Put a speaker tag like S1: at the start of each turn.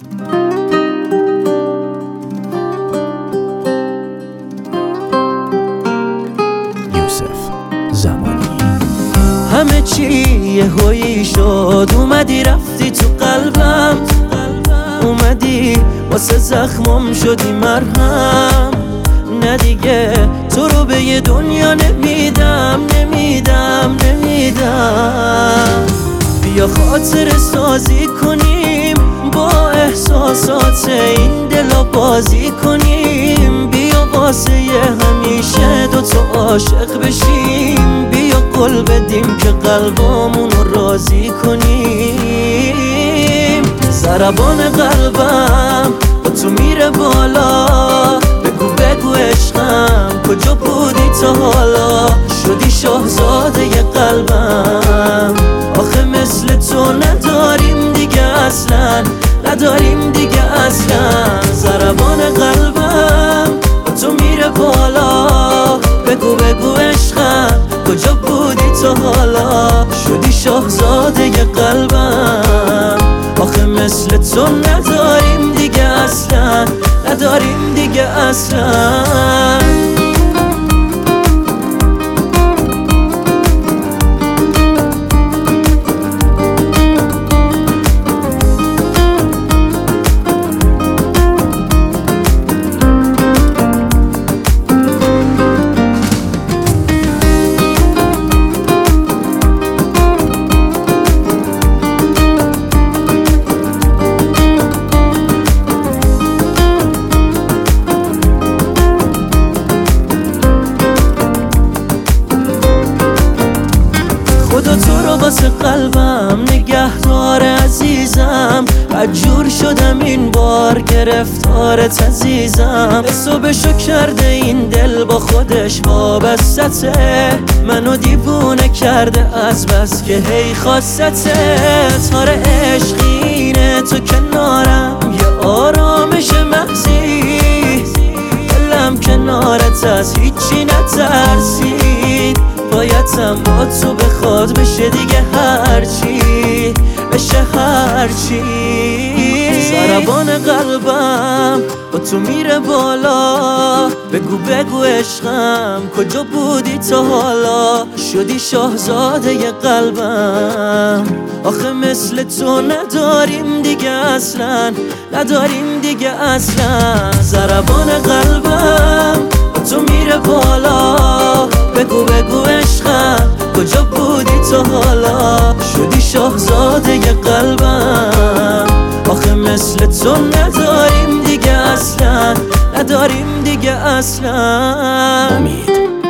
S1: همه چی یهویی شد، اومدی رفتی تو قلبم، اومدی واسه زخمم شدی مرهم. نه دیگه تو رو به یه دنیا نمیدم. بیا خاطر سازی کنیم، با احساسات این دلا بازی کنیم. بیا واسه همیشه دوتا عاشق بشیم. بیا قول بدیم که قلبمون رو راضی کنیم. ضربان قلبم با تو میره بالا، بگو عشقم کجا بودی تا حالا؟ شدی شاهزاده قلبم، آخه مثل تو نداریم دیگه اصلا. ضربان قلبم با تو میره بالا، بگو عشقم کجا بودی تا حالا؟ شدی شاهزاده قلبم، آخه مثل تو نداریم دیگه اصلا. خدا تو رو واسه قلبم نگهدار عزیزم. بدجور شدم این بار گرفتارت عزیزم. حسابشو کرده این دل با خودش وابسته، منو دیوونه کرده از بس که هی خواستته. تار عشقینه تو کنارم، یه آرامش محضی، دلم کنارت از هیچی نترسید. بایدم با تو بخواد بشه دیگه هرچی. ضربان قلبم با تو میره بالا، بگو عشقم کجا بودی تا حالا؟ شدی شاهزاده قلبم، آخه مثل تو نداریم دیگه اصلا. ضربان قلبم با تو میره بالا، بگو عشقم کجا بودی تا حالا؟ شدی شاهزاده قلبم، آخه مثل تو نداریم دیگه اصلا.